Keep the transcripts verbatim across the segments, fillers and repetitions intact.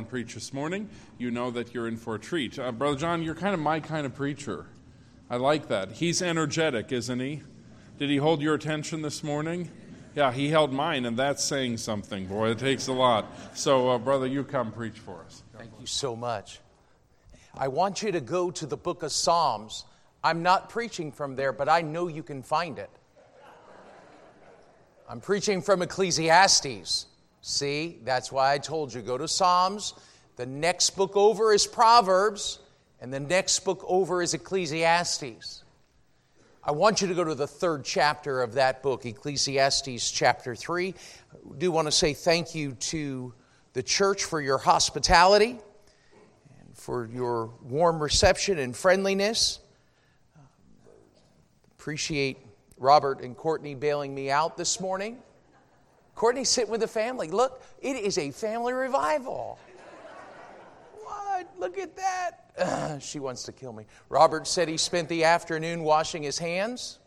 preach this morning, you know that you're in for a treat. Uh, Brother John, you're kind of my kind of preacher. I like that. He's energetic, isn't he? Did he hold your attention this morning? Yeah, he held mine, and that's saying something. Boy, it takes a lot. So, uh, brother, you come preach for us. Thank you so much. I want you to go to the book of Psalms. I'm not preaching from there, but I know you can find it. I'm preaching from Ecclesiastes. See, that's why I told you, go to Psalms. The next book over is Proverbs, and the next book over is Ecclesiastes. I want you to go to the third chapter of that book, Ecclesiastes chapter three. I do want to say thank you to the church for your hospitality and for your warm reception and friendliness. Appreciate Robert and Courtney bailing me out this morning. Courtney's sitting with the family. Look, it is a family revival. What? Look at that. Uh, she wants to kill me. Robert said he spent the afternoon washing his hands.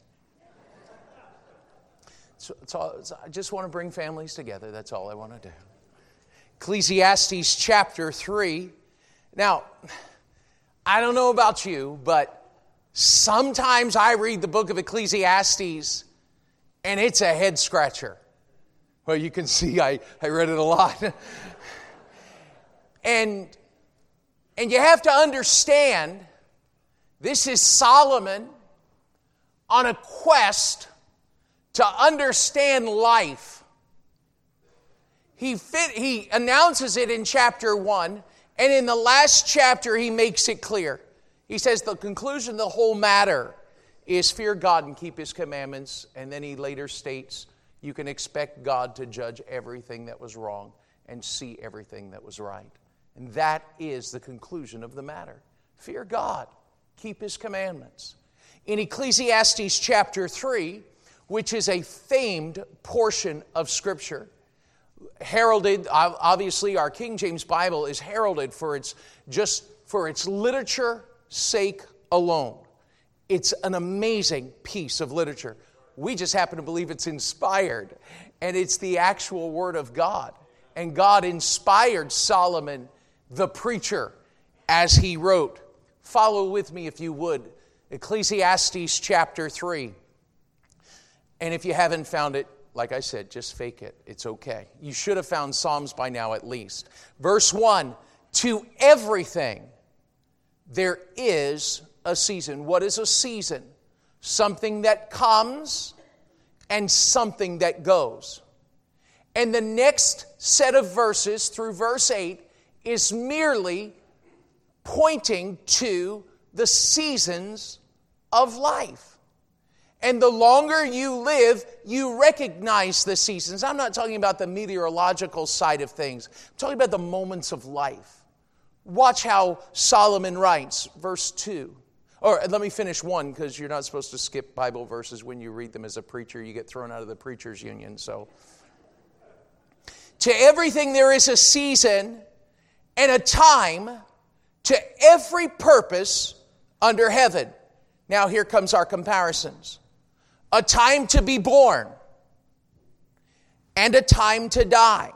So, it's all, it's, I just want to bring families together. That's all I want to do. Ecclesiastes chapter three. Now, I don't know about you, but sometimes I read the book of Ecclesiastes and it's a head scratcher. Well, you can see I, I read it a lot. and, and you have to understand, this is Solomon on a quest to understand life. He, fit, he announces it in chapter one, and in the last chapter he makes it clear. He says the conclusion of the whole matter is fear God and keep His commandments, and then he later states, you can expect God to judge everything that was wrong and see everything that was right. And that is the conclusion of the matter. Fear God. Keep His commandments. In Ecclesiastes chapter three, which is a famed portion of Scripture, heralded, obviously our King James Bible is heralded for its just for its literature sake alone. It's an amazing piece of literature. We just happen to believe it's inspired, and it's the actual Word of God. And God inspired Solomon, the preacher, as he wrote. Follow with me if you would. Ecclesiastes chapter three. And if you haven't found it, like I said, just fake it. It's okay. You should have found Psalms by now at least. Verse one, to everything there is a season. What is a season? Something that comes and something that goes. And the next set of verses through verse eight is merely pointing to the seasons of life. And the longer you live, you recognize the seasons. I'm not talking about the meteorological side of things. I'm talking about the moments of life. Watch how Solomon writes, verse two. Or let me finish one, because you're not supposed to skip Bible verses when you read them as a preacher. You get thrown out of the preacher's union. So, to everything there is a season and a time to every purpose under heaven. Now here comes our comparisons. A time to be born and a time to die.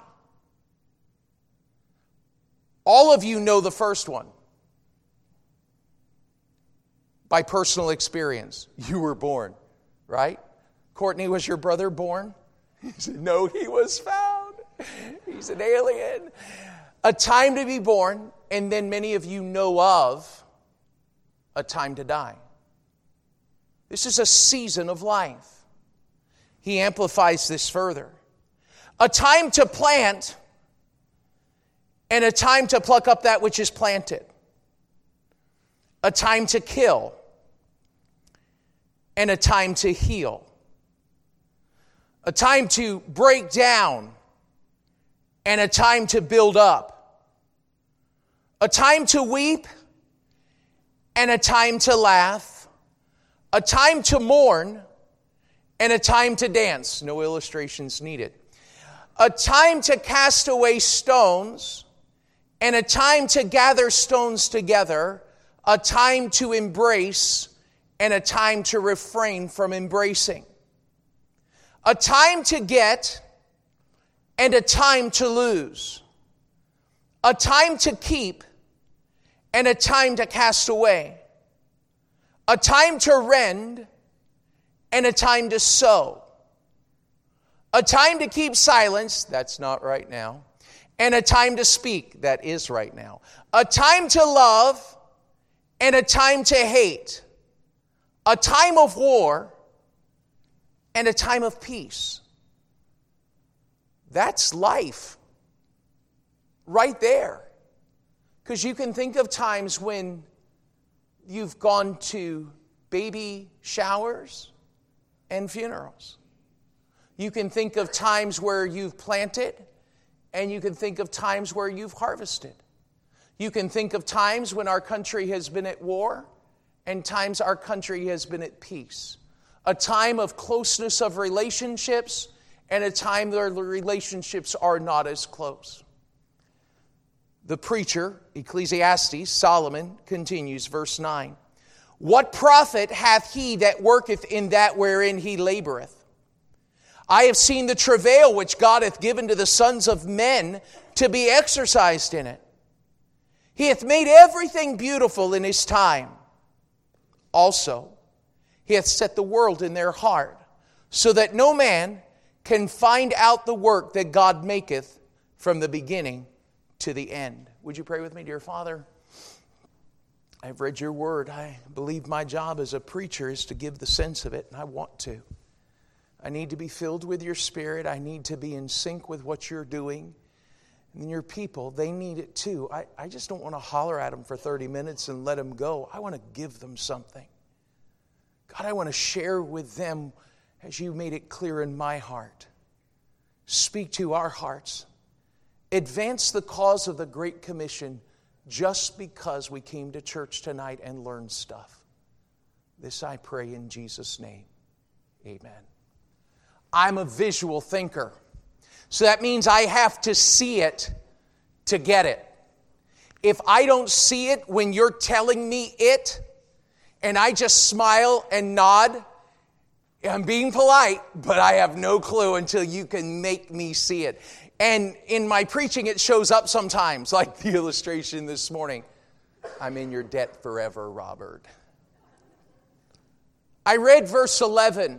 All of you know the first one. By personal experience. You were born, right? Courtney, was your brother born? He said, no, he was found. He's an alien. A time to be born, and then many of you know of a time to die. This is a season of life. He amplifies this further. A time to plant and a time to pluck up that which is planted. A time to kill and a time to heal. A time to break down and a time to build up. A time to weep and a time to laugh. A time to mourn and a time to dance. No illustrations needed. A time to cast away stones and a time to gather stones together. A time to embrace and a time to refrain from embracing. A time to get and a time to lose. a time to keep and a time to cast away, a time to rend and a time to sow, a time to keep silence, that's not right now, and a time to speak, that is right now, a time to love and a time to hate, a time of war and a time of peace. That's life right there. Because you can think of times when you've gone to baby showers and funerals. You can think of times where you've planted, and you can think of times where you've harvested. You can think of times when our country has been at war and times our country has been at peace. A time of closeness of relationships and a time where the relationships are not as close. The preacher, Ecclesiastes, Solomon, continues, verse nine. What profit hath he that worketh in that wherein he laboreth? I have seen the travail which God hath given to the sons of men to be exercised in it. He hath made everything beautiful in his time. Also, he hath set the world in their heart, so that no man can find out the work that God maketh from the beginning to the end. Would you pray with me, dear Father? I've read your word. I believe my job as a preacher is to give the sense of it, and I want to. I need to be filled with your Spirit. I need to be in sync with what you're doing. And your people, they need it too. I, I just don't want to holler at them for thirty minutes and let them go. I want to give them something. God, I want to share with them as you made it clear in my heart. Speak to our hearts. Advance the cause of the Great Commission just because we came to church tonight and learned stuff. This I pray in Jesus' name. Amen. I'm a visual thinker. So that means I have to see it to get it. If I don't see it when you're telling me it, and I just smile and nod, I'm being polite, but I have no clue until you can make me see it. And in my preaching, it shows up sometimes, like the illustration this morning. I'm in your debt forever, Robert. I read verse eleven.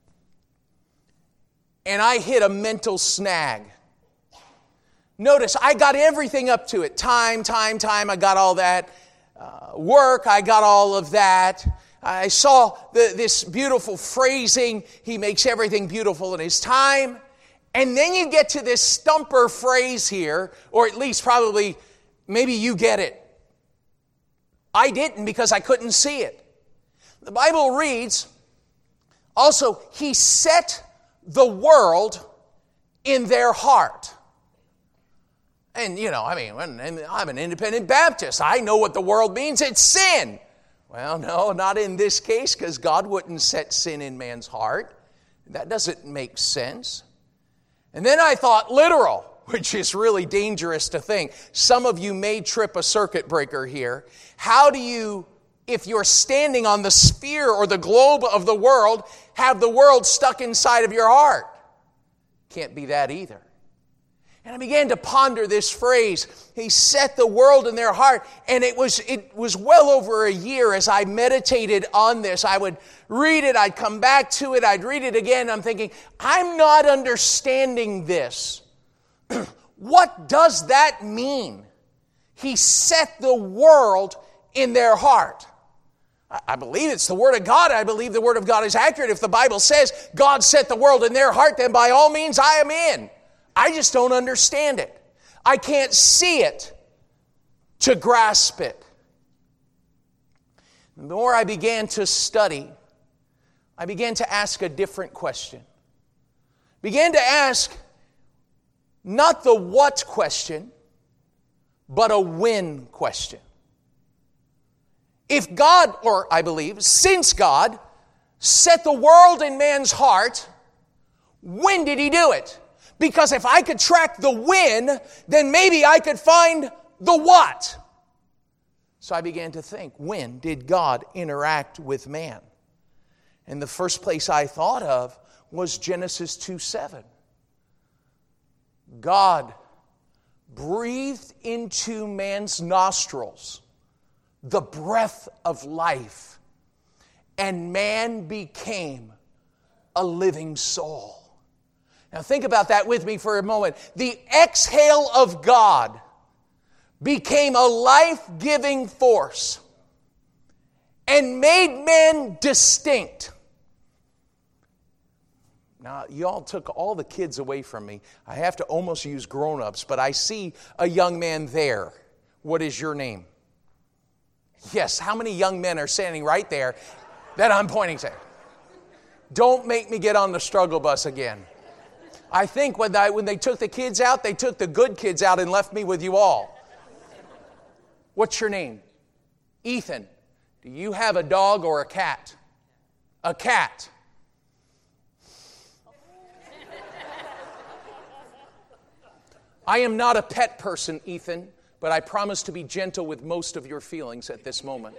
And I hit a mental snag. Notice, I got everything up to it. Time, time, time, I got all that. Uh, work, I got all of that. I saw the, this beautiful phrasing. He makes everything beautiful in his time. And then you get to this stumper phrase here, or at least probably, maybe you get it. I didn't because I couldn't see it. The Bible reads, also, he set the world in their heart. And, you know, I mean, I'm an independent Baptist. I know what the world means. It's sin. Well, no, not in this case, because God wouldn't set sin in man's heart. That doesn't make sense. And then I thought literal, which is really dangerous to think. Some of you may trip a circuit breaker here. How do you, if you're standing on the sphere or the globe of the world, have the world stuck inside of your heart? Can't be that either. And I began to ponder this phrase, he set the world in their heart. And it was it was well over a year as I meditated on this. I would read it, I'd come back to it, I'd read it again. I'm thinking, I'm not understanding this. What does that mean? He set the world in their heart. I believe it's the Word of God. I believe the Word of God is accurate. If the Bible says God set the world in their heart, then by all means I am in. I just don't understand it. I can't see it to grasp it. The more I began to study, I began to ask a different question. Began to ask not the what question, but a when question. If God, or I believe, since God set the world in man's heart, when did he do it? Because if I could track the when, then maybe I could find the what. So I began to think, when did God interact with man? And the first place I thought of was Genesis two seven. God breathed into man's nostrils the breath of life, and man became a living soul. Now think about that with me for a moment. The exhale of God became a life-giving force and made man distinct. Now, you all took all the kids away from me. I have to almost use grown-ups, but I see a young man there. What is your name? Yes, how many young men are standing right there that I'm pointing to? Don't make me get on the struggle bus again. I think when they, when they took the kids out, they took the good kids out and left me with you all. What's your name? Ethan. Do you have a dog or a cat? A cat. I am not a pet person, Ethan, but I promise to be gentle with most of your feelings at this moment.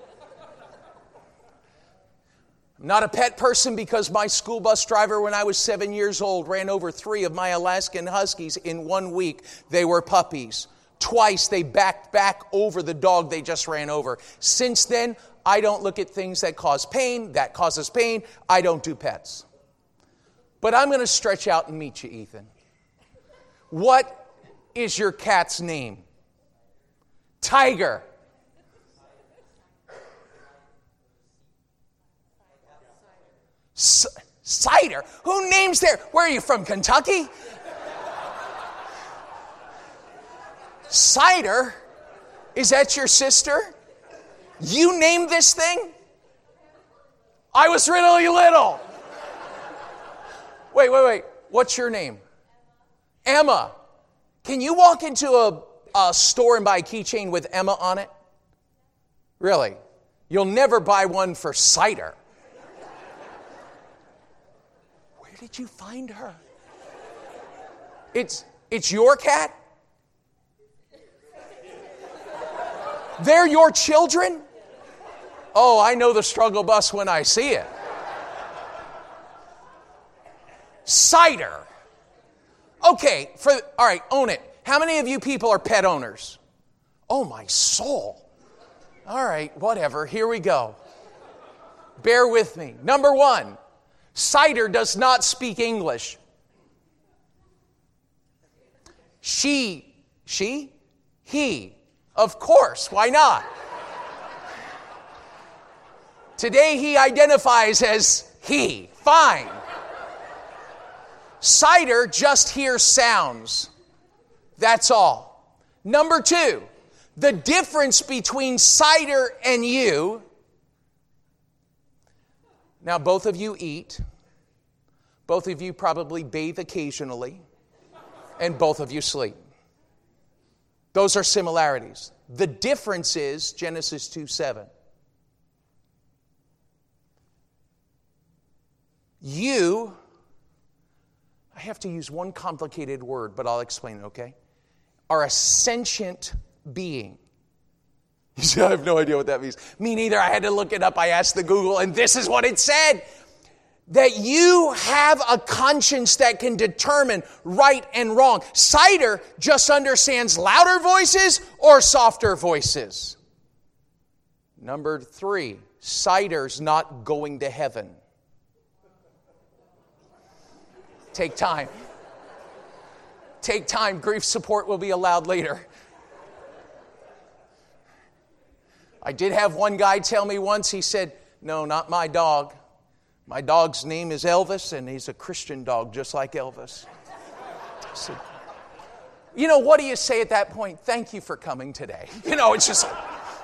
I'm not a pet person because my school bus driver when I was seven years old ran over three of my Alaskan Huskies in one week. They were puppies. Twice they backed back over the dog they just ran over. Since then, I don't look at things that cause pain. That causes pain. I don't do pets. But I'm going to stretch out and meet you, Ethan. What is your cat's name? Tiger. C- cider? Who names their... Where are you from, Kentucky? Cider? Is that your sister? You named this thing? I was really little. Wait, wait, wait. What's your name? Emma. Can you walk into a, a store and buy a keychain with Emma on it? Really? You'll never buy one for cider. Where did you find her? It's, it's your cat? They're your children? Oh, I know the struggle bus when I see it. Cider. Okay, for all right, own it. How many of you people are pet owners? Oh, my soul. All right, whatever. Here we go. Bear with me. Number one, Cider does not speak English. She, she, he. Of course, why not? Today he identifies as he. Fine. Cider just hears sounds. That's all. Number two, the difference between Cider and you. Now, both of you eat. Both of you probably bathe occasionally. And both of you sleep. Those are similarities. The difference is Genesis two seven. You, I have to use one complicated word, but I'll explain it, okay? Are a sentient being. You say, I have no idea what that means. Me neither. I had to look it up. I asked the Google, and this is what it said. That you have a conscience that can determine right and wrong. Cider just understands louder voices or softer voices. Number three, Cider's not going to heaven. Take time. Take time. Grief support will be allowed later. I did have one guy tell me once, he said, no, not my dog. My dog's name is Elvis, and he's a Christian dog, just like Elvis. I said, you know, what do you say at that point? Thank you for coming today. You know, it's just...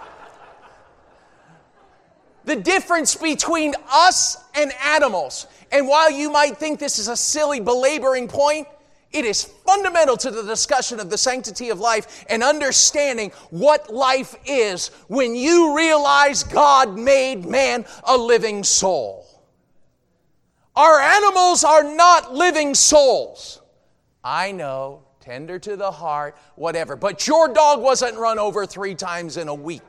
The difference between us and animals, and while you might think this is a silly belaboring point, it is fundamental to the discussion of the sanctity of life and understanding what life is when you realize God made man a living soul. Our animals are not living souls. I know, tender to the heart, whatever. But your dog wasn't run over three times in a week.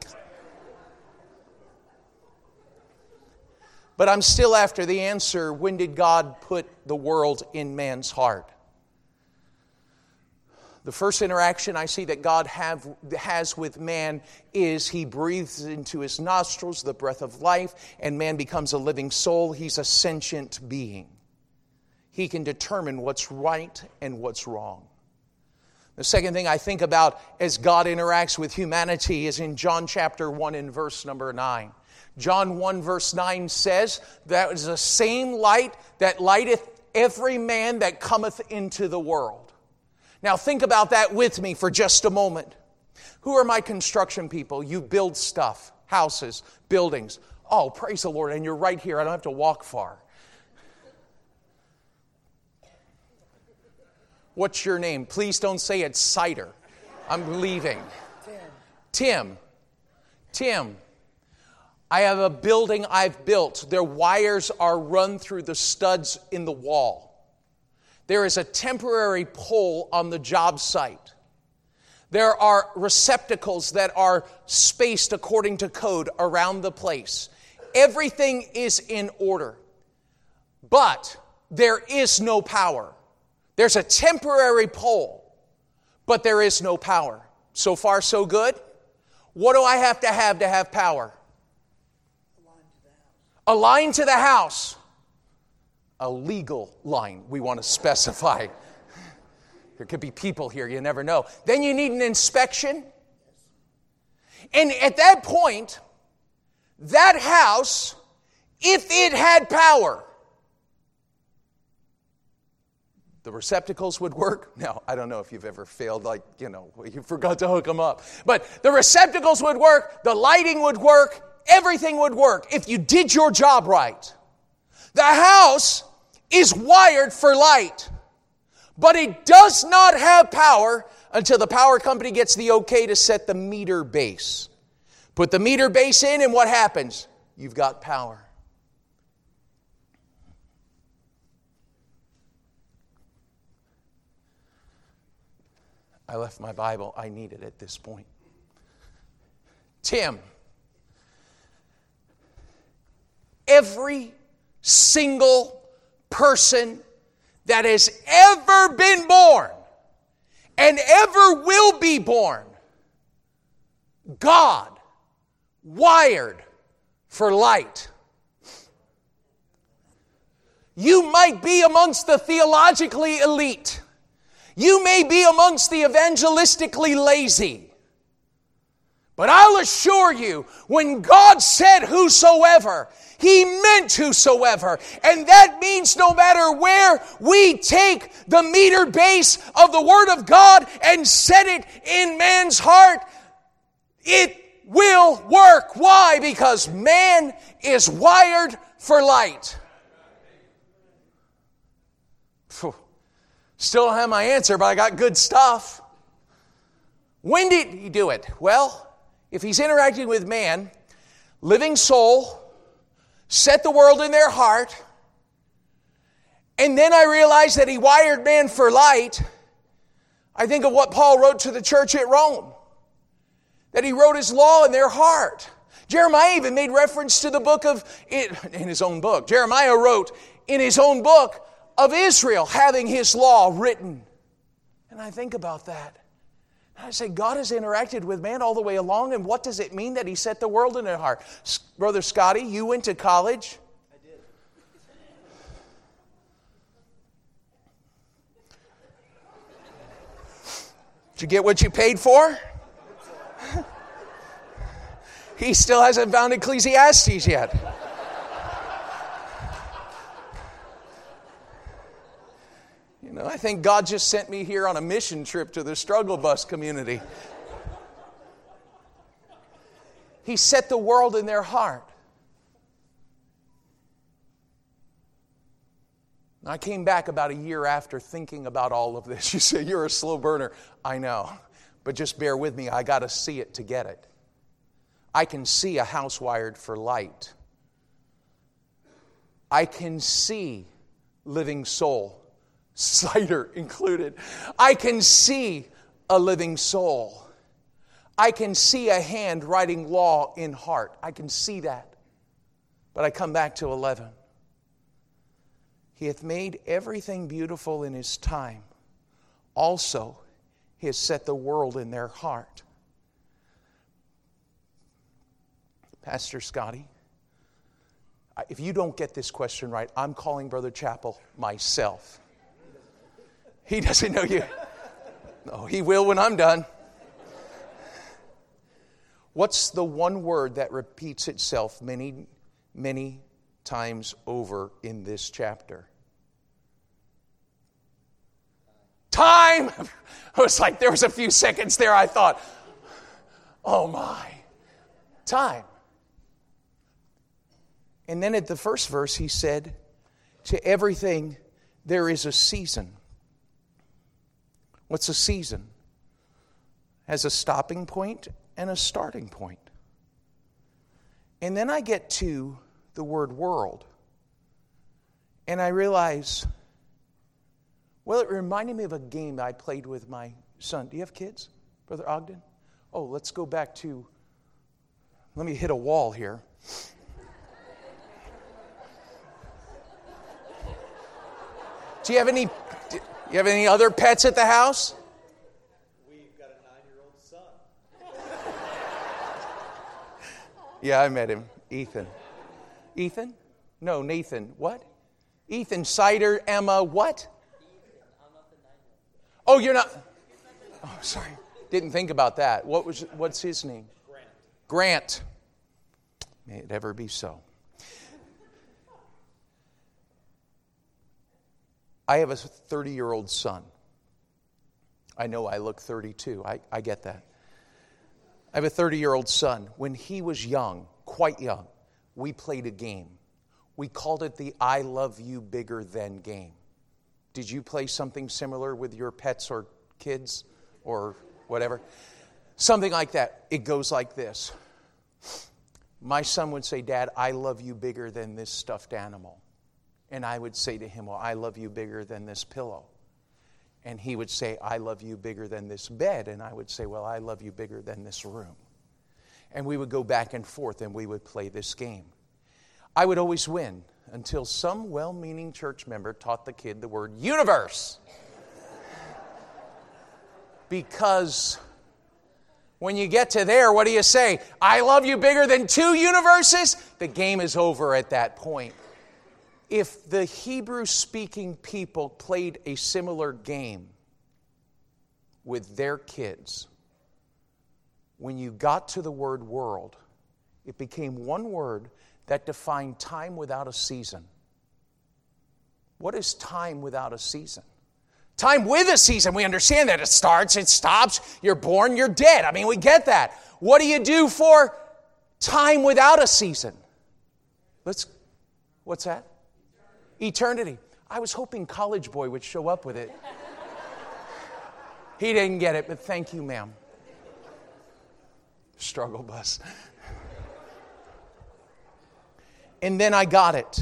But I'm still after the answer, when did God put the world in man's heart? The first interaction I see that God have, has with man is He breathes into his nostrils the breath of life, and man becomes a living soul. He's a sentient being. He can determine what's right and what's wrong. The second thing I think about as God interacts with humanity is in John chapter one and verse number nine. John one verse nine says, "That is the same light that lighteth every man that cometh into the world." Now think about that with me for just a moment. Who are my construction people? You build stuff, houses, buildings. Oh, praise the Lord, and you're right here. I don't have to walk far. What's your name? Please don't say it's Cider. I'm leaving. Tim. Tim. I have a building I've built. Their wires are run through the studs in the wall. There is a temporary pole on the job site. There are receptacles that are spaced according to code around the place. Everything is in order. But there is no power. There's a temporary pole, but there is no power. So far, so good. What do I have to have to have power? A line to the house. A legal line, we want to specify. There could be people here, you never know. Then you need an inspection. And at that point, that house, if it had power, the receptacles would work. Now, I don't know if you've ever failed, like, you know, you forgot to hook them up. But the receptacles would work, the lighting would work, everything would work if you did your job right. The house is wired for light, but it does not have power until the power company gets the okay to set the meter base. Put the meter base in, and what happens? You've got power. I left my Bible. I need it at this point. Tim. Every single person that has ever been born and ever will be born, God wired for light. You might be amongst the theologically elite. You may be amongst the evangelistically lazy. But I'll assure you, when God said whosoever, He meant whosoever. And that means no matter where we take the meter base of the Word of God and set it in man's heart, it will work. Why? Because man is wired for light. Still don't have my answer, but I got good stuff. When did He do it? Well, if He's interacting with man, living soul, set the world in their heart, and then I realize that He wired man for light, I think of what Paul wrote to the church at Rome. That he wrote his law in their heart. Jeremiah even made reference to the book of, in his own book. Jeremiah wrote in his own book of Israel having his law written. And I think about that. I say, God has interacted with man all the way along, and what does it mean that He set the world in their heart? Brother Scotty, you went to college. I did. Did you get what you paid for? He still hasn't found Ecclesiastes yet. You know, I think God just sent me here on a mission trip to the struggle bus community. He set the world in their heart. I came back about a year after thinking about all of this. You say, you're a slow burner. I know. But just bear with me. I got to see it to get it. I can see a house wired for light. I can see living soul, cider included. I can see a living soul. I can see a hand writing law in heart. I can see that. But I come back to eleven. He hath made everything beautiful in His time. Also, He has set the world in their heart. Pastor Scotty, if you don't get this question right, I'm calling Brother Chappell myself. He doesn't know you. No, he will when I'm done. What's the one word that repeats itself many, many times over in this chapter? Time! I was like, there was a few seconds there I thought, oh my, time. And then at the first verse he said, to everything there is a season. What's a season? Has a stopping point and a starting point. And then I get to the word world. And I realize, well, it reminded me of a game that I played with my son. Do you have kids, Brother Ogden? Oh, let's go back to, let me hit a wall here. Do you have any, do you have any other pets at the house? We've got a nine-year-old son. Yeah, I met him. Ethan. Ethan? No, Nathan. What? Ethan, Cider, Emma, what? Oh, you're not. Oh, sorry. Didn't think about that. What was? What's his name? Grant. Grant. May it ever be so. I have a thirty-year-old son. I know I look thirty-two. I, I get that. I have a thirty-year-old son. When he was young, quite young, we played a game. We called it the I Love You Bigger Than game. Did you play something similar with your pets or kids or whatever? Something like that. It goes like this. My son would say, Dad, I love you bigger than this stuffed animal. And I would say to him, well, I love you bigger than this pillow. And he would say, I love you bigger than this bed. And I would say, well, I love you bigger than this room. And we would go back and forth and we would play this game. I would always win until some well-meaning church member taught the kid the word universe. Because when you get to there, what do you say? I love you bigger than two universes? The game is over at that point. If the Hebrew-speaking people played a similar game with their kids, when you got to the word world, it became one word that defined time without a season. What is time without a season? Time with a season, we understand that. It starts, it stops, you're born, you're dead. I mean, we get that. What do you do for time without a season? Let's, what's that? Eternity. I was hoping College Boy would show up with it. He didn't get it, but thank you, ma'am. Struggle bus. And then I got it.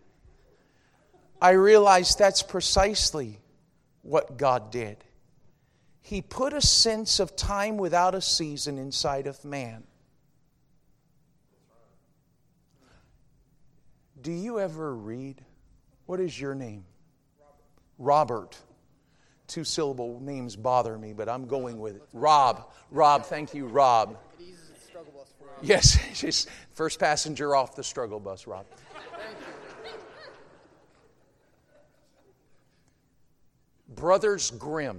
I realized that's precisely what God did. He put a sense of time without a season inside of man. Do you ever read? What is your name? Robert. Robert. Two-syllable names bother me, but I'm going with it. Rob. Rob, thank you, Rob. It eases the struggle bus for us. Yes, just first passenger off the struggle bus, Rob. Brothers Grimm.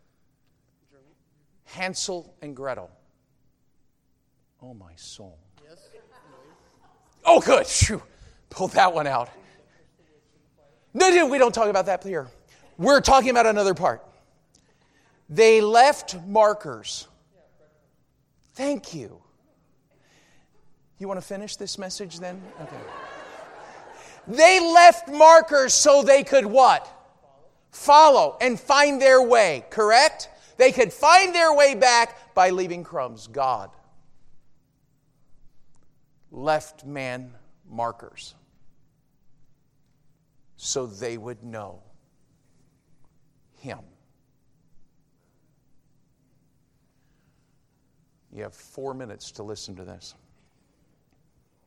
Hansel and Gretel. Oh, my soul. Yes. Oh, good. Phew. Pull that one out. No, no, we don't talk about that here. We're talking about another part. They left markers. Thank you. You want to finish this message then? Okay. They left markers so they could what? Follow and find their way, correct? They could find their way back by leaving crumbs. God left man markers so they would know Him. You have four minutes to listen to this.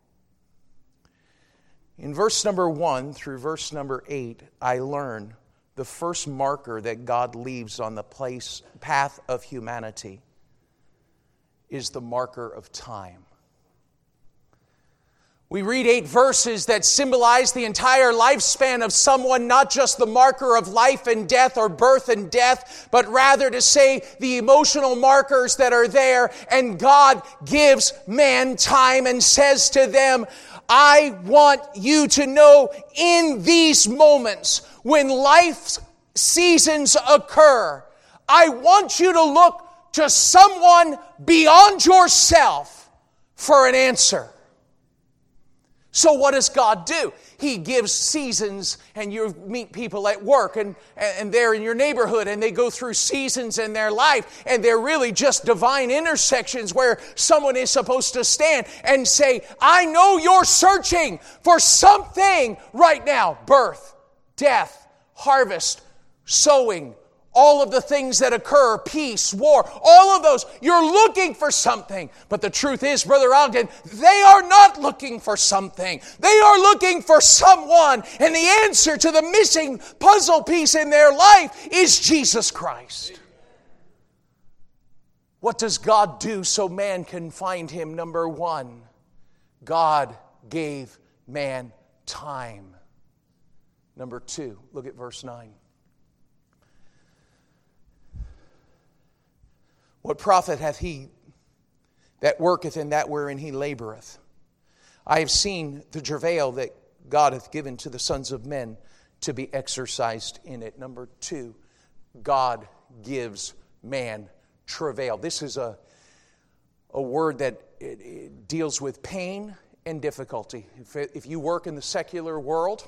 In verse number one through verse number eight, I learn the first marker that God leaves on the place, path of humanity is the marker of time. We read eight verses that symbolize the entire lifespan of someone, not just the marker of life and death or birth and death, but rather to say the emotional markers that are there. And God gives man time and says to them, I want you to know in these moments when life's seasons occur, I want you to look to someone beyond yourself for an answer. So what does God do? He gives seasons, and you meet people at work and, and they're in your neighborhood and they go through seasons in their life, and they're really just divine intersections where someone is supposed to stand and say, I know you're searching for something right now. Birth, death, harvest, sowing, all of the things that occur, peace, war, all of those. You're looking for something. But the truth is, Brother Ogden, they are not looking for something. They are looking for someone. And the answer to the missing puzzle piece in their life is Jesus Christ. What does God do so man can find Him? Number one, God gave man time. Number two, look at verse nine. What profit hath he that worketh in that wherein he laboreth? I have seen the travail that God hath given to the sons of men to be exercised in it. Number two, God gives man travail. This is a, a word that it, it deals with pain and difficulty. If, it, if you work in the secular world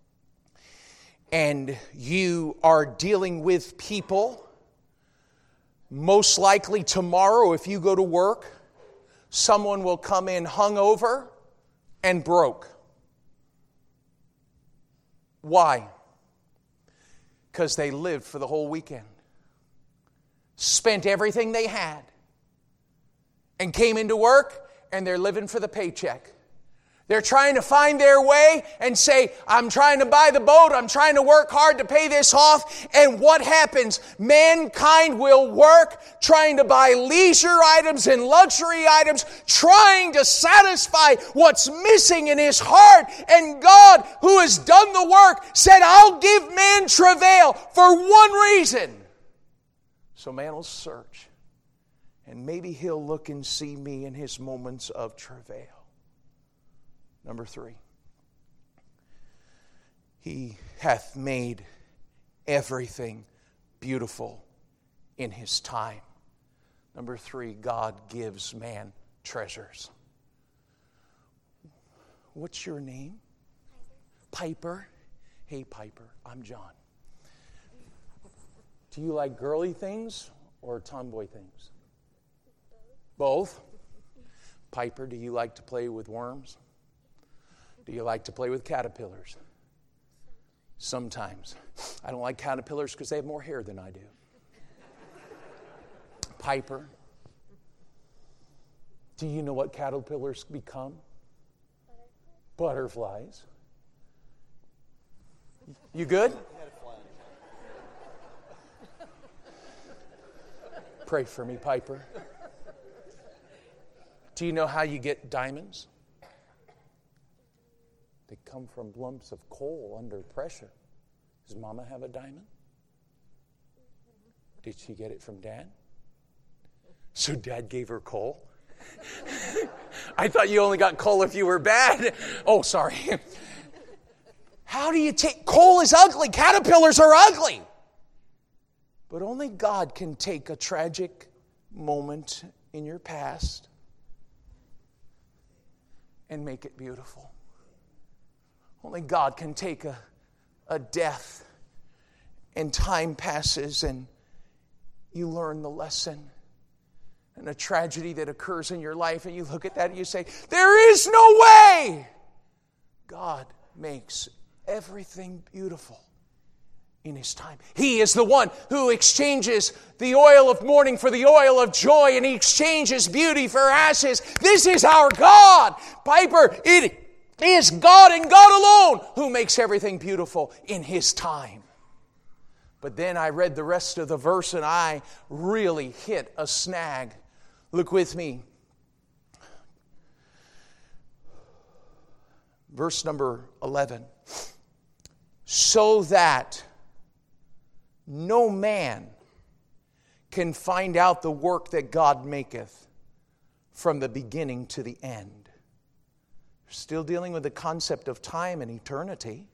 and you are dealing with people, most likely tomorrow, if you go to work, someone will come in hungover and broke. Why? Because they lived for the whole weekend, spent everything they had, and came into work, and they're living for the paycheck. They're trying to find their way and say, I'm trying to buy the boat, I'm trying to work hard to pay this off. And what happens? Mankind will work trying to buy leisure items and luxury items, trying to satisfy what's missing in his heart. And God, who has done the work, said, I'll give man travail for one reason. So man will search, and maybe he'll look and see me in his moments of travail. Number three, He hath made everything beautiful in His time. Number three, God gives man treasures. What's your name? Piper. Hey, Piper, I'm John. Do you like girly things or tomboy things? Both. Piper, do you like to play with worms? Do you like to play with caterpillars? Sometimes. I don't like caterpillars because they have more hair than I do. Piper, do you know what caterpillars become? Butterflies. You good? Pray for me, Piper. Do you know how you get diamonds? They come from lumps of coal under pressure. Does Mama have a diamond? Did she get it from Dad? So Dad gave her coal? I thought you only got coal if you were bad. Oh, sorry. How do you take... Coal is ugly. Caterpillars are ugly. But only God can take a tragic moment in your past and make it beautiful. Only God can take a, a death, and time passes and you learn the lesson, and a tragedy that occurs in your life, and you look at that and you say, there is no way. God makes everything beautiful in His time. He is the one who exchanges the oil of mourning for the oil of joy, and He exchanges beauty for ashes. This is our God. Piper, it is God and God alone who makes everything beautiful in His time. But then I read the rest of the verse and I really hit a snag. Look with me. Verse number eleven. So that no man can find out the work that God maketh from the beginning to the end. Still dealing with the concept of time and eternity.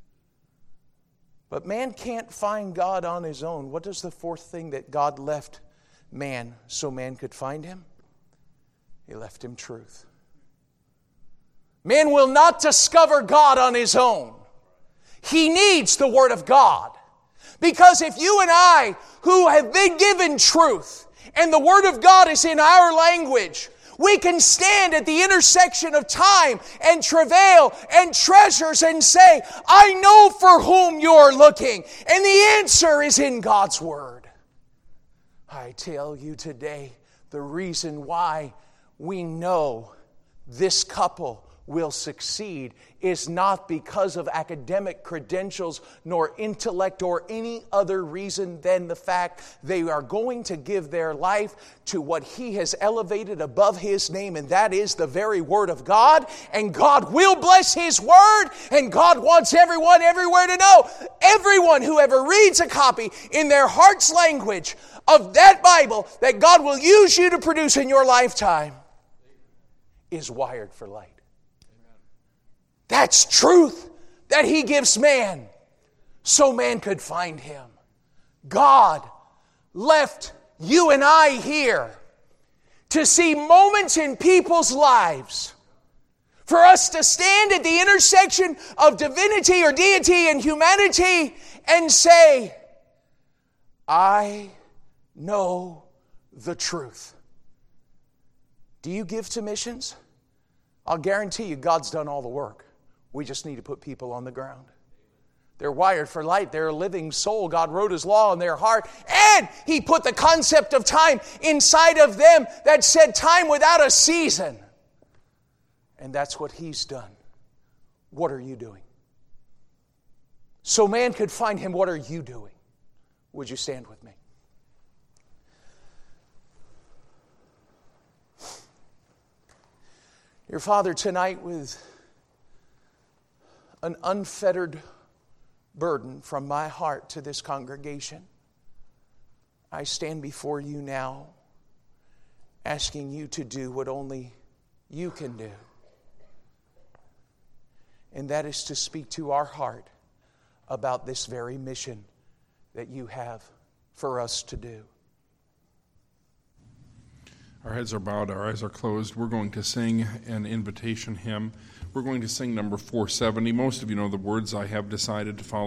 But man can't find God on his own. What is the fourth thing that God left man so man could find Him? He left him truth. Man will not discover God on his own. He needs the Word of God. Because if you and I, who have been given truth, and the Word of God is in our language, we can stand at the intersection of time and travail and treasures and say, I know for whom you're looking. And the answer is in God's Word. I tell you today, the reason why we know this couple will succeed is not because of academic credentials nor intellect or any other reason than the fact they are going to give their life to what He has elevated above His name, and that is the very Word of God. And God will bless His Word, and God wants everyone everywhere to know. Everyone who ever reads a copy in their heart's language of that Bible that God will use you to produce in your lifetime is wired for light. That's truth that He gives man so man could find Him. God left you and I here to see moments in people's lives for us to stand at the intersection of divinity or deity and humanity and say, I know the truth. Do you give to missions? I'll guarantee you God's done all the work. We just need to put people on the ground. They're wired for light. They're a living soul. God wrote His law in their heart. And He put the concept of time inside of them that said time without a season. And that's what He's done. What are you doing? So man could find Him. What are you doing? Would you stand with me? Your Father, tonight with an unfettered burden from my heart to this congregation, I stand before you now asking you to do what only you can do. And that is to speak to our heart about this very mission that you have for us to do. Our heads are bowed, our eyes are closed. We're going to sing an invitation hymn. We're going to sing number four seventy. Most of you know the words. I have decided to follow